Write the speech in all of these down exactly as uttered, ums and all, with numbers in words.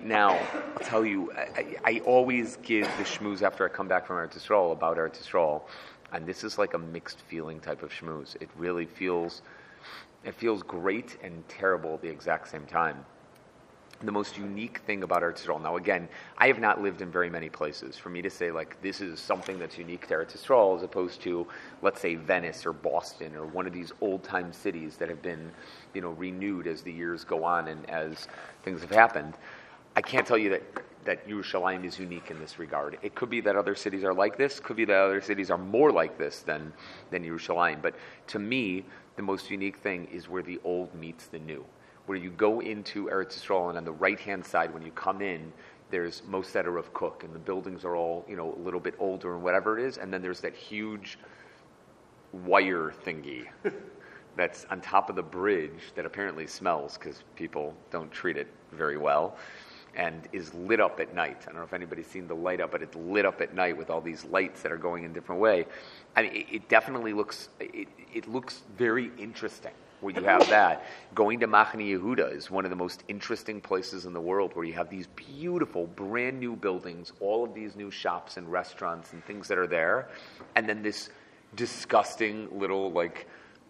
Now, I'll tell you, I, I always give the shmooze after I come back from Eretz Yisrael about Eretz Yisrael, and this is like a mixed feeling type of shmooze. It really feels, it feels great and terrible at the exact same time. The most unique thing about Eretz Yisrael, now again, I have not lived in very many places. For me to say, like, this is something that's unique to Eretz Yisrael as opposed to, let's say, Venice or Boston or one of these old-time cities that have been, you know, renewed as the years go on and as things have happened, I can't tell you that, that Yerushalayim is unique in this regard. It could be that other cities are like this, could be that other cities are more like this than, than Yerushalayim. But to me, the most unique thing is where the old meets the new. Where you go into Eretz Yisrael, and on the right-hand side, when you come in, there's Mosed Rav Kook, and the buildings are all, you know, a little bit older and whatever it is, and then there's that huge wire thingy that's on top of the bridge that apparently smells because people don't treat it very well, and is lit up at night. I don't know if anybody's seen the light up, but it's lit up at night with all these lights that are going in a different way. I mean, it, it definitely looks, it, it looks very interesting. Where you have that. Going to Machane Yehuda is one of the most interesting places in the world where you have these beautiful, brand new buildings, all of these new shops and restaurants and things that are there, and then this disgusting little, like,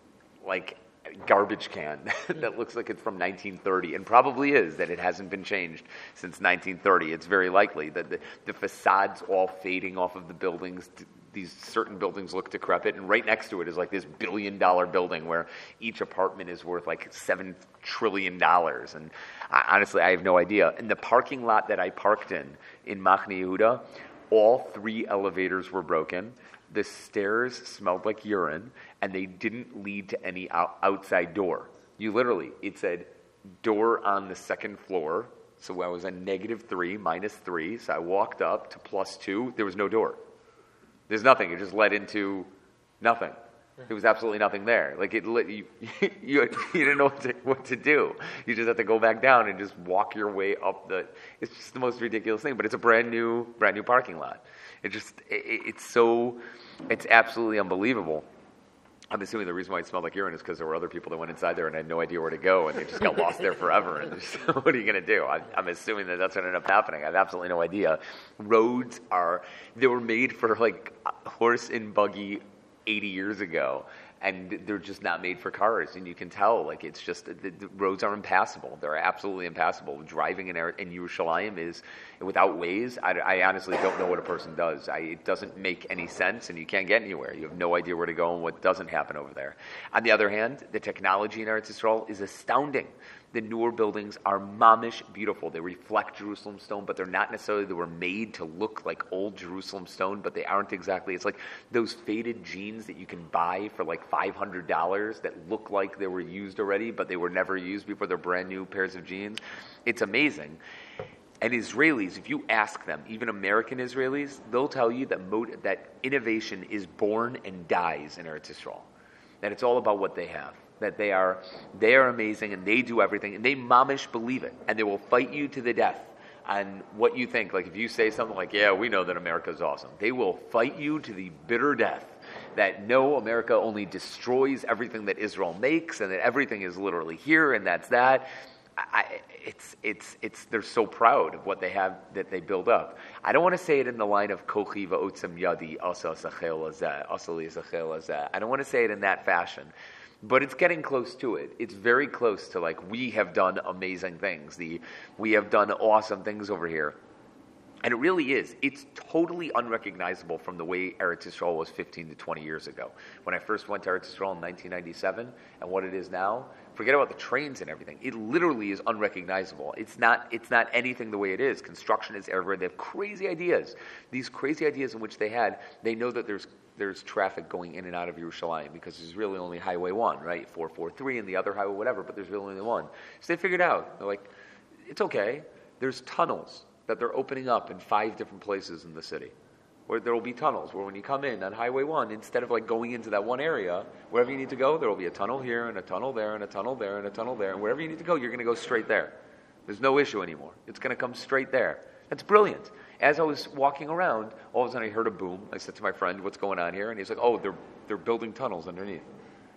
like garbage can that looks like it's from nineteen thirty, and probably is, that it hasn't been changed since nineteen thirty. It's very likely that the, the facades all fading off of the buildings. These certain buildings look decrepit, and right next to it is like this billion dollar building where each apartment is worth like seven trillion dollars. And I, honestly, I have no idea. And the parking lot that I parked in, in Machane Yehuda, all three elevators were broken. The stairs smelled like urine, and they didn't lead to any out- outside door. You literally, it said door on the second floor. So I was at negative three, minus three. So I walked up to plus two. There was no door. There's nothing. It just led into nothing. There was absolutely nothing there. Like it, lit, you, you, you didn't know what to, what to do. You just have to go back down and just walk your way up the. It's just the most ridiculous thing. But it's a brand new, brand new parking lot. It just, it, it's so, it's absolutely unbelievable. I'm assuming the reason why it smelled like urine is because there were other people that went inside there and had no idea where to go, and they just got lost there forever. And just, what are you going to do? I, I'm assuming that that's what ended up happening. I have absolutely no idea. Roads are, they were made for like horse and buggy eighty years ago, and they're just not made for cars. And you can tell, like, it's just, the, the roads are impassable. They're absolutely impassable. Driving in, in Yerushalayim is, without Waze, I, I honestly don't know what a person does. I, it doesn't make any sense, and you can't get anywhere. You have no idea where to go and what doesn't happen over there. On the other hand, the technology in Eretz Yisrael is astounding. The newer buildings are mamish beautiful. They reflect Jerusalem stone, but they're not necessarily, they were made to look like old Jerusalem stone, but they aren't exactly. It's like those faded jeans that you can buy for like five hundred dollars that look like they were used already, but they were never used before. They're brand new pairs of jeans. It's amazing. And Israelis, if you ask them, even American Israelis, they'll tell you that mod- that innovation is born and dies in Eretz Yisrael. That it's all about what they have. That they are they are amazing and they do everything and they mamish believe it, and they will fight you to the death on what you think. Like if you say something like, yeah, we know that America is awesome, they will fight you to the bitter death that no, America only destroys everything that Israel makes and that everything is literally here and that's that. I, it's it's it's they're so proud of what they have that they build up. I don't want to say it in the line of kochi va'otzem yadi asa sachel azeh asa li sachel azeh. I don't want to say it in that fashion. But it's getting close to it. It's very close to, like, we have done amazing things. The we have done awesome things over here. And it really is. It's totally unrecognizable from the way Eretz Yisrael was fifteen to twenty years ago. When I first went to Eretz Yisrael in nineteen ninety-seven and what it is now, forget about the trains and everything. It literally is unrecognizable. It's not It's not anything the way it is. Construction is everywhere. They have crazy ideas. These crazy ideas in which they had, they know that there's there's traffic going in and out of Yerushalayim because there's really only Highway one, right? four forty-three and the other highway, whatever, but there's really only one. So they figured out, they're like, it's okay. There's tunnels that they're opening up in five different places in the city. Where there will be tunnels where when you come in on Highway one, instead of like going into that one area, wherever you need to go, there will be a tunnel here and a tunnel there and a tunnel there and a tunnel there. And wherever you need to go, you're going to go straight there. There's no issue anymore. It's going to come straight there. That's brilliant. As I was walking around, all of a sudden I heard a boom. I said to my friend, what's going on here? And he's like, oh, they're they're building tunnels underneath.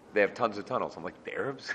They have tons of tunnels. I'm like, the Arabs?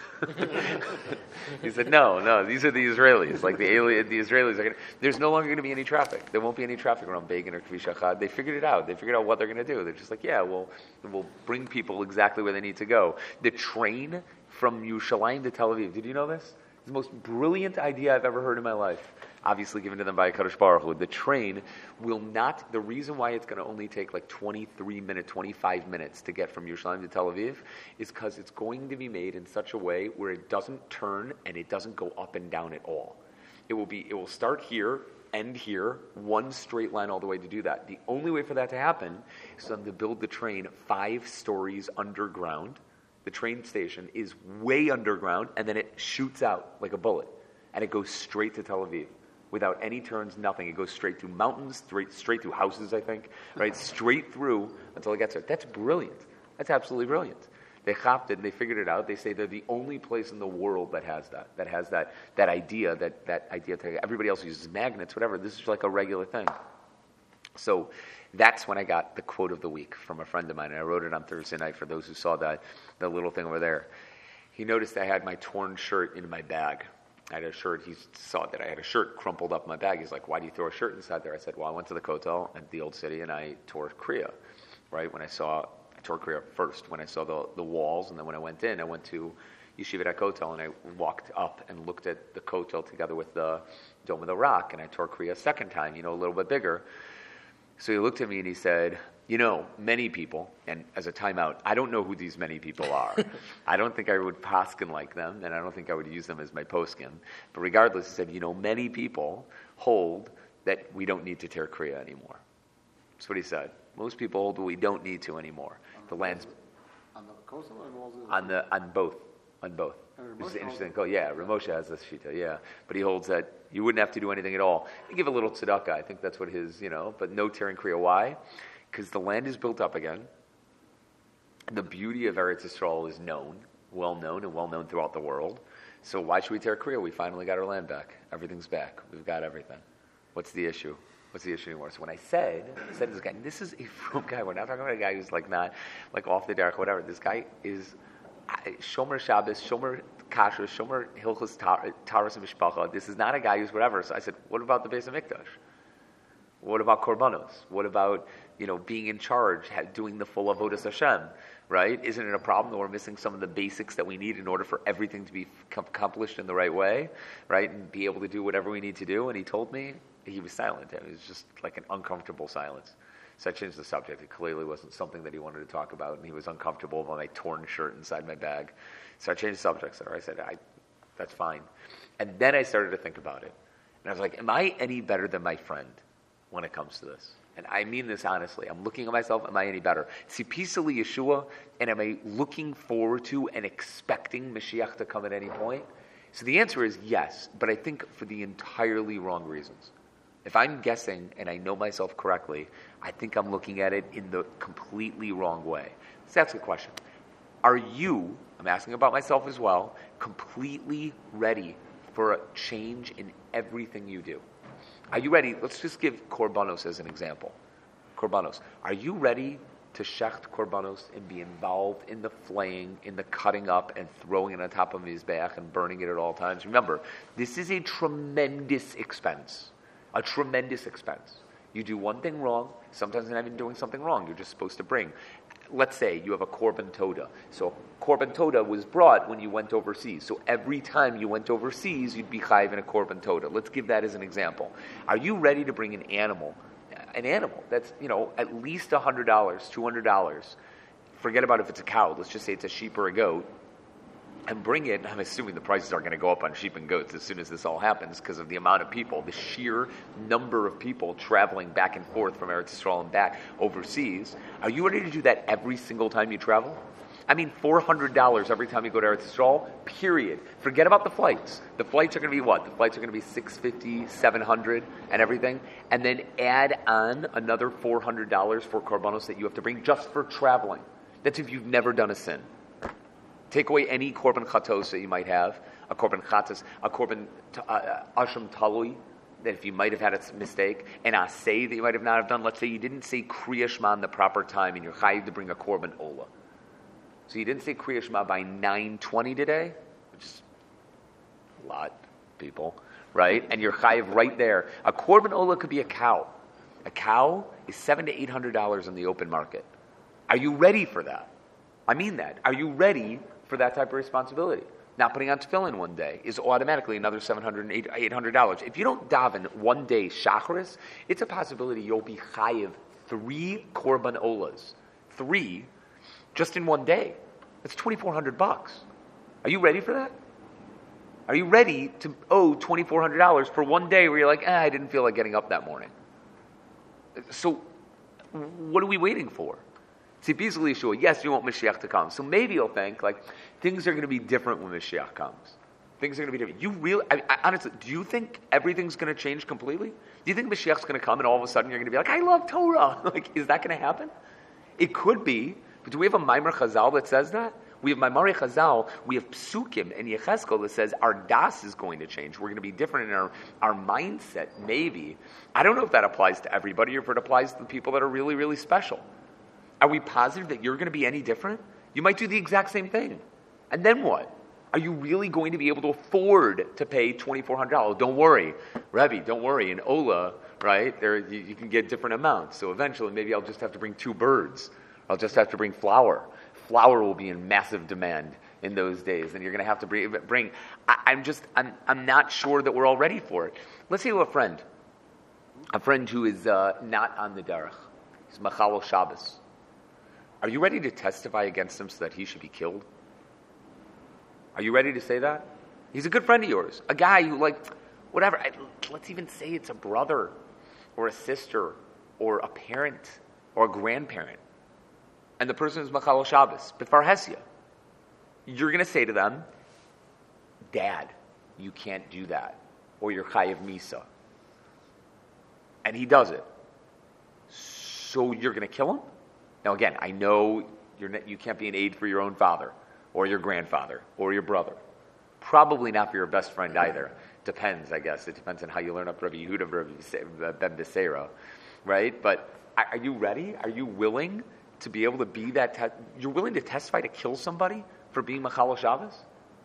He said, no, no, these are the Israelis. Like the alien, the Israelis are going to, there's no longer going to be any traffic. There won't be any traffic around Begin or Kvish Achad. They figured it out. They figured out what they're going to do. They're just like, yeah, we'll, we'll bring people exactly where they need to go. The train from Yerushalayim to Tel Aviv, did you know this? It's the most brilliant idea I've ever heard in my life. Obviously given to them by Kadosh Baruch Hu. The train will not, the reason why it's going to only take like twenty-three minutes, twenty-five minutes to get from Yerushalayim to Tel Aviv is because it's going to be made in such a way where it doesn't turn and it doesn't go up and down at all. It will be, it will start here, end here, one straight line all the way to do that. The only way for that to happen is for them to build the train five stories underground. The train station is way underground and then it shoots out like a bullet and it goes straight to Tel Aviv. Without any turns, nothing. It goes straight through mountains, straight, straight through houses, I think, right? Straight through until it gets there. That's brilliant. That's absolutely brilliant. They chopped it and they figured it out. They say they're the only place in the world that has that, that has that that idea, that, that idea. To, everybody else uses magnets, whatever. This is like a regular thing. So that's when I got the quote of the week from a friend of mine, and I wrote it on Thursday night for those who saw that, the little thing over there. He noticed I had my torn shirt in my bag. I had a shirt, he saw that I had a shirt crumpled up in my bag. He's like, why do you throw a shirt inside there? I said, well, I went to the Kotel at the Old City and I tore Kriya, right? When I saw, I tore Kriya first when I saw the, the walls, and then when I went in, I went to Yeshiva at Kotel and I walked up and looked at the Kotel together with the Dome of the Rock, and I tore Kriya a second time, you know, a little bit bigger. So he looked at me and he said, you know, many people, and as a timeout, I don't know who these many people are. I don't think I would poskin like them, and I don't think I would use them as my poskin. But regardless, he said, you know, many people hold that we don't need to tear Kriya anymore. That's what he said. Most people hold that we don't need to anymore. On the land's on the coastal or walls on the on both on both. Which is interesting. Oh, yeah, Ramosha has this shita, yeah. But he holds that you wouldn't have to do anything at all. You give a little tzedakah. I think that's what his, you know, but no tearing Kriya. Why? Because the land is built up again. The beauty of Eretz Yisrael is known, well known, and well known throughout the world. So why should we tear Kriya? We finally got our land back. Everything's back. We've got everything. What's the issue? What's the issue anymore? So when I said, I said to this guy, this is a from guy. We're not talking about a guy who's like not, like off the dark, whatever. This guy is Shomer Shabbos, Shomer Kashrus, Shomer Hilchos Taras and Mishpacha. This is not a guy who's whatever. So I said, what about the Beis HaMikdash? What about Korbanos? What about, you know, being in charge, doing the full Avodas Hashem, right? Isn't it a problem that we're missing some of the basics that we need in order for everything to be accomplished in the right way, right? And be able to do whatever we need to do? And he told me, he was silent. It was just like an uncomfortable silence. So I changed the subject. It clearly wasn't something that he wanted to talk about, and he was uncomfortable about my torn shirt inside my bag. So I changed the subject. So I said, I, that's fine. And then I started to think about it. And I was like, am I any better than my friend when it comes to this? And I mean this honestly. I'm looking at myself, am I any better? See, peacefully Yeshua, and am I looking forward to and expecting Mashiach to come at any point? So the answer is yes, but I think for the entirely wrong reasons. If I'm guessing and I know myself correctly, I think I'm looking at it in the completely wrong way. So that's the question. Are you, I'm asking about myself as well, completely ready for a change in everything you do? Are you ready? Let's just give Korbanos as an example. Korbanos. Are you ready to shecht Korbanos and be involved in the flaying, in the cutting up and throwing it on top of his back and burning it at all times? Remember, this is a tremendous expense. A tremendous expense. You do one thing wrong, sometimes you're not even doing something wrong, you're just supposed to bring. Let's say you have a Korban Toda. So Korban Toda was brought when you went overseas. So every time you went overseas, you'd be chayiv in a Korban Toda. Let's give that as an example. Are you ready to bring an animal, an animal that's, you know, at least one hundred dollars, two hundred dollars, forget about if it's a cow, let's just say it's a sheep or a goat, and bring it, I'm assuming the prices are going to go up on sheep and goats as soon as this all happens because of the amount of people, the sheer number of people traveling back and forth from Eretz Yisrael and back overseas. Are you ready to do that every single time you travel? I mean, four hundred dollars every time you go to Eretz Yisrael, period. Forget about the flights. The flights are going to be what? The flights are going to be six hundred fifty dollars, seven hundred dollars and everything. And then add on another four hundred dollars for Korbanos that you have to bring just for traveling. That's if you've never done a sin. Take away any korban chatos that you might have, a korban chatos, a korban uh, asham talui, that if you might have had a mistake, and a say that you might have not have done. Let's say you didn't say Kriya Shema in the proper time, and you're chayiv to bring a korban ola. So you didn't say Kriya Shema by nine twenty today, which is a lot of people, right? And you're chayiv right there. A korban olah could be a cow. A cow is seven to eight hundred dollars in the open market. Are you ready for that? I mean that. Are you ready for that type of responsibility? Not putting on tefillin one day is automatically another seven hundred dollars, eight hundred dollars. If you don't daven one day shacharis, it's a possibility you'll be chayiv three korban olas. Three, just in one day. That's twenty-four hundred bucks. Are you ready for that? Are you ready to owe twenty-four hundred dollars for one day where you're like, eh, I didn't feel like getting up that morning? So, what are we waiting for? See, basically, Yeshua, yes, you want Mashiach to come. So maybe you'll think, like, things are going to be different when Mashiach comes. Things are going to be different. You really, I, I, honestly, do you think everything's going to change completely? Do you think Mashiach's going to come and all of a sudden you're going to be like, I love Torah? Like, is that going to happen? It could be, but do we have a Maimer Chazal that says that? We have Maimari Chazal, we have Psukim and Yecheskel that says our das is going to change. We're going to be different in our, our mindset, maybe. I don't know if that applies to everybody or if it applies to the people that are really, really special. Are we positive that you're going to be any different? You might do the exact same thing. And then what? Are you really going to be able to afford to pay twenty-four hundred dollars? Don't worry. Rebbe, don't worry. In Ola, right, there you, you can get different amounts. So eventually maybe I'll just have to bring two birds. I'll just have to bring flour. Flour will be in massive demand in those days, and you're going to have to bring. bring I, I'm just, I'm, I'm not sure that we're all ready for it. Let's say to a friend, a friend who is uh, not on the derech. He's Machal Shabbos. Are you ready to testify against him so that he should be killed? Are you ready to say that? He's a good friend of yours, a guy who, like, whatever. I, let's even say it's a brother, or a sister, or a parent, or a grandparent. And the person is Machal Shabbos, B'far Hesia. You're going to say to them, Dad, you can't do that, or you're Chayiv Misa. And he does it. So you're going to kill him? Now again, I know you're not, you can't be an aid for your own father, or your grandfather, or your brother. Probably not for your best friend either. Depends, I guess. It depends on how you learn up Rabbi Yehuda, Rabbi Ben Beseira, right? But are you ready? Are you willing to be able to be that, te- you're willing to testify to kill somebody for being Machal Shabbos?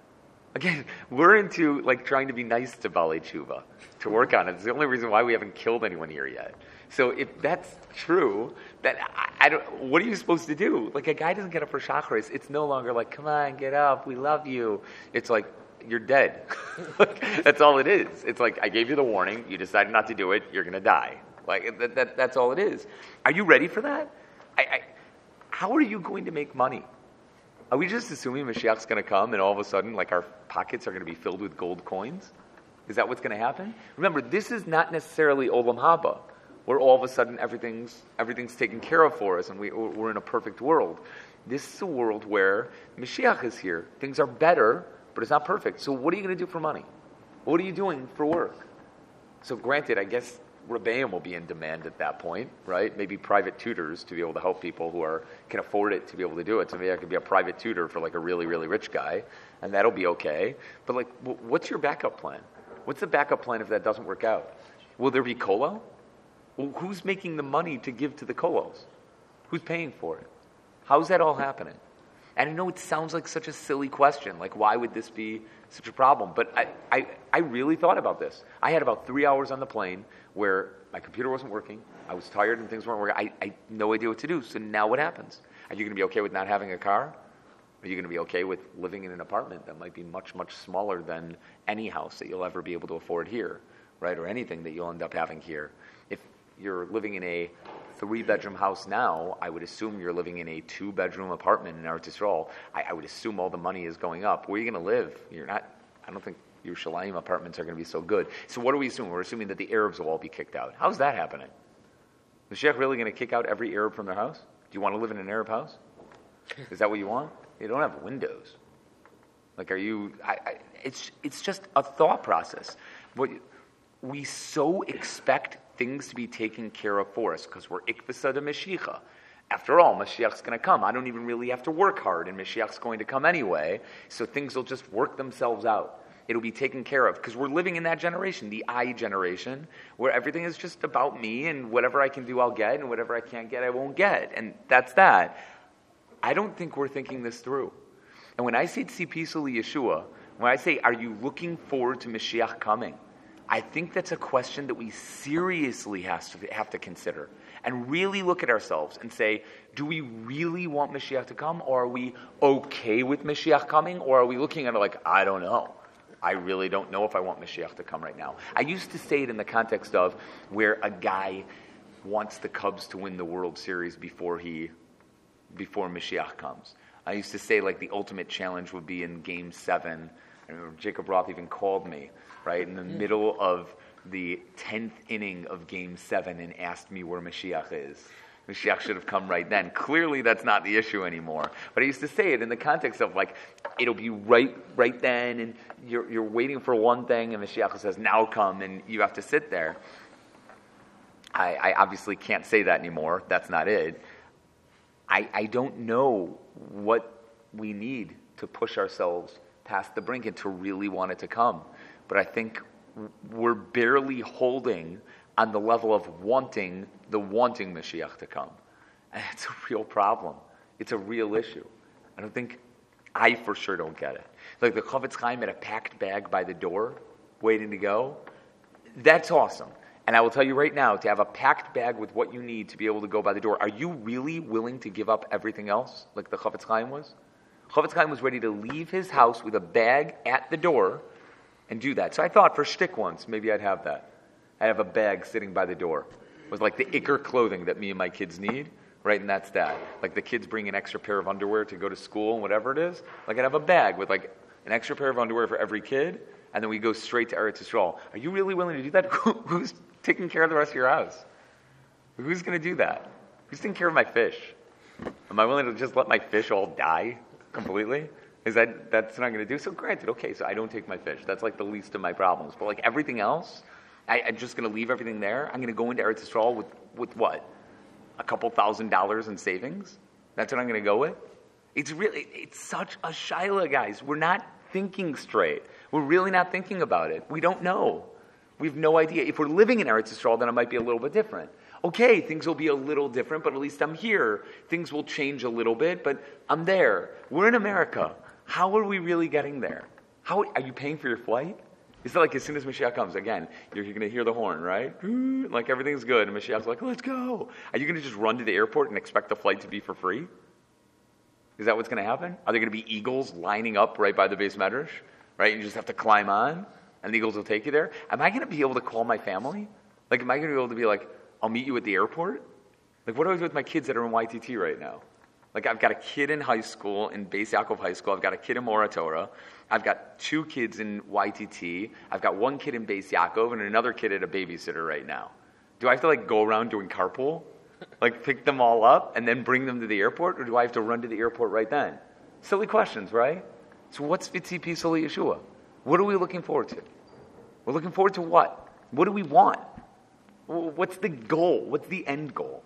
Again, we're into like trying to be nice to Balei Tshuva, to work on it. It's the only reason why we haven't killed anyone here yet. So if that's true, that I, I don't, what are you supposed to do? Like a guy doesn't get up for Shacharis. It's no longer like, come on, get up, we love you. It's like, you're dead. That's all it is. It's like, I gave you the warning, you decided not to do it, you're going to die. Like that, that, that's all it is. Are you ready for that? I, I How are you going to make money? Are we just assuming Mashiach's going to come and all of a sudden, like, our pockets are going to be filled with gold coins? Is that what's going to happen? Remember, this is not necessarily Olam Haba, where all of a sudden everything's everything's taken care of for us and we, we're in a perfect world. This is a world where Mashiach is here. Things are better, but it's not perfect. So what are you going to do for money? What are you doing for work? So granted, I guess Rebbeim will be in demand at that point, right? Maybe private tutors to be able to help people who are can afford it to be able to do it. So maybe I could be a private tutor for like a really, really rich guy, and that'll be okay. But like, what's your backup plan? What's the backup plan if that doesn't work out? Will there be kolo? Well, who's making the money to give to the kolos? Who's paying for it? How's that all happening? And I know it sounds like such a silly question. Like, why would this be such a problem? But I, I, I really thought about this. I had about three hours on the plane where my computer wasn't working. I was tired and things weren't working. I, I had no idea what to do. So now what happens? Are you going to be okay with not having a car? Are you going to be okay with living in an apartment that might be much, much smaller than any house that you'll ever be able to afford here, right? Or anything that you'll end up having here. If you're living in a three-bedroom house now, I would assume you're living in a two-bedroom apartment in Eretz Yisrael. I, I would assume all the money is going up. Where are you going to live? You're not, I don't think Yerushalayim apartments are going to be so good. So what are we assuming? We're assuming that the Arabs will all be kicked out. How's that happening? Is Mashiach really going to kick out every Arab from their house? Do you want to live in an Arab house? Is that what you want? You don't have windows. Like, are you, I, I, it's it's just a thought process. What, we so expect things to be taken care of for us because we're ikvasa de Mashiach. After all, Mashiach's going to come. I don't even really have to work hard, and Mashiach's going to come anyway, so things will just work themselves out. It'll be taken care of because we're living in that generation, the I generation, where everything is just about me, and whatever I can do, I'll get, and whatever I can't get, I won't get. And that's that. I don't think we're thinking this through. And when I say Tzipisu Yeshua, when I say, are you looking forward to Mashiach coming? I think that's a question that we seriously has to have to consider and really look at ourselves and say, do we really want Mashiach to come, or are we okay with Mashiach coming, or are we looking at it like, I don't know. I really don't know if I want Mashiach to come right now. I used to say it in the context of where a guy wants the Cubs to win the World Series before he, before Mashiach comes. I used to say like the ultimate challenge would be in Game seven. I remember Jacob Roth even called me, right, in the yeah. middle of the tenth inning of Game seven and asked me where Mashiach is. Mashiach should have come right then. Clearly that's not the issue anymore. But I used to say it in the context of like, it'll be right right then, and you're you're waiting for one thing, and Mashiach says, now come, and you have to sit there. I, I obviously can't say that anymore. That's not it. I, I don't know what we need to push ourselves past the brink and to really want it to come. But I think we're barely holding on the level of wanting the wanting Mashiach to come. And it's a real problem. It's a real issue. I don't think, I for sure don't get it. Like the Chofetz Chaim had a packed bag by the door, waiting to go. That's awesome. And I will tell you right now, to have a packed bag with what you need to be able to go by the door, are you really willing to give up everything else, like the Chofetz Chaim was? Chofetz Chaim was ready to leave his house with a bag at the door and do that. So I thought for shtick once, maybe I'd have that. I'd have a bag sitting by the door with like the Iker clothing that me and my kids need, right? And that's that. Like the kids bring an extra pair of underwear to go to school and whatever it is. Like I'd have a bag with like an extra pair of underwear for every kid, and then we go straight to Eretz Yisrael. Are you really willing to do that? Who's taking care of the rest of your house? Who's going to do that? Who's taking care of my fish? Am I willing to just let my fish all die completely? Is that, that's not going to do? So granted, okay, so I don't take my fish. That's like the least of my problems. But like everything else, I, I'm just going to leave everything there. I'm going to go into Eretz Yisrael with, with what? A couple thousand dollars in savings? That's what I'm going to go with? It's really, it's such a shaila, guys. We're not thinking straight. We're really not thinking about it. We don't know. We have no idea. If we're living in Eretz Yisrael, then it might be a little bit different. Okay, things will be a little different, but at least I'm here. Things will change a little bit, but I'm there. We're in America. How are we really getting there? How are you paying for your flight? It's like as soon as Mashiach comes, again, you're, you're going to hear the horn, right? Like everything's good, and Mashiach's like, let's go. Are you going to just run to the airport and expect the flight to be for free? Is that what's going to happen? Are there going to be eagles lining up right by the Beis Medrash? Right? You just have to climb on, and the eagles will take you there. Am I going to be able to call my family? Like, am I going to be able to be like, I'll meet you at the airport? Like, what do I do with my kids that are in Y T T right now? Like, I've got a kid in high school, in Beis Yaakov High School. I've got a kid in Mora Torah. I've got two kids in Y T T. I've got one kid in Beis Yaakov and another kid at a babysitter right now. Do I have to, like, go around doing carpool? Like, pick them all up and then bring them to the airport? Or do I have to run to the airport right then? Silly questions, right? So what's Vitzipi Soli Yeshua? What are we looking forward to? We're looking forward to what? What do we want? What's the goal? What's the end goal?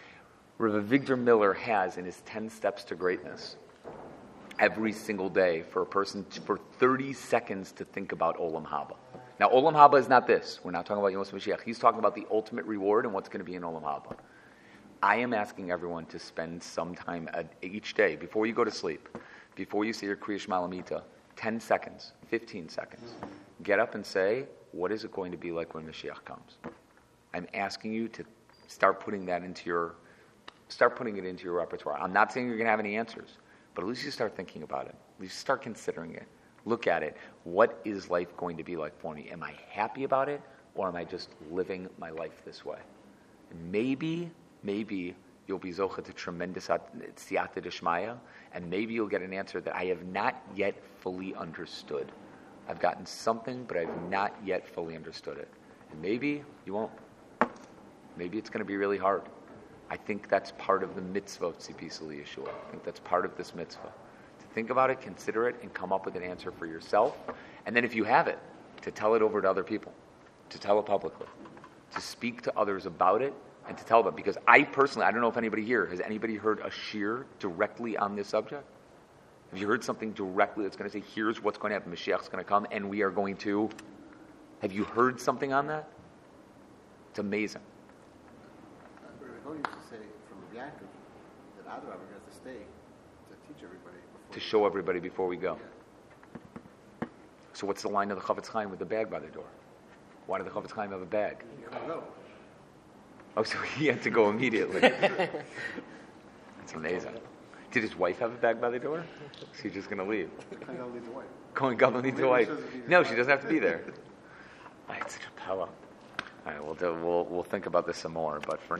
Rav Avigdor Miller has in his ten Steps to Greatness every single day for a person to, for thirty seconds to think about Olam Haba. Now, Olam Haba is not this. We're not talking about Yom Mashiach. He's talking about the ultimate reward and what's going to be in Olam Haba. I am asking everyone to spend some time each day before you go to sleep, before you say your Kriya Shema Lamita, ten seconds, fifteen seconds. Get up and say, what is it going to be like when Mashiach comes? I'm asking you to start putting that into your, start putting it into your repertoire. I'm not saying you're going to have any answers, but at least you start thinking about it. At least start considering it. Look at it. What is life going to be like for me? Am I happy about it, or am I just living my life this way? And maybe, maybe you'll be zocha to tremendous siyata d'shmaya, and maybe you'll get an answer that I have not yet fully understood. I've gotten something, but I've not yet fully understood it. And maybe you won't. Maybe it's going to be really hard. I think that's part of the mitzvah of Tzipi Soli Yeshua. I think that's part of this mitzvah. To think about it, consider it, and come up with an answer for yourself. And then if you have it, to tell it over to other people, to tell it publicly, to speak to others about it, and to tell them. Because I personally, I don't know if anybody here, has anybody heard a shir directly on this subject? Have you heard something directly that's going to say, here's what's going to happen, Mashiach's going to come, and we are going to... Have you heard something on that? It's amazing. Rabbi used to say from Yaakov that Adrabah has to stay teach everybody. before To you show go. everybody before we go. So what's the line of the Chavetz Chaim with the bag by the door? Why did the Chavetz Chaim have a bag? You gotta go. Oh, so he had to go immediately. That's amazing. Did his wife have a bag by the door? Is he just going to leave? I gotta leave the way. Going Gadol needs a Maybe wife. she doesn't need a No, bag. she doesn't have to be there. Ah, it's such a power. All right, we'll, do, we'll, we'll think about this some more, but for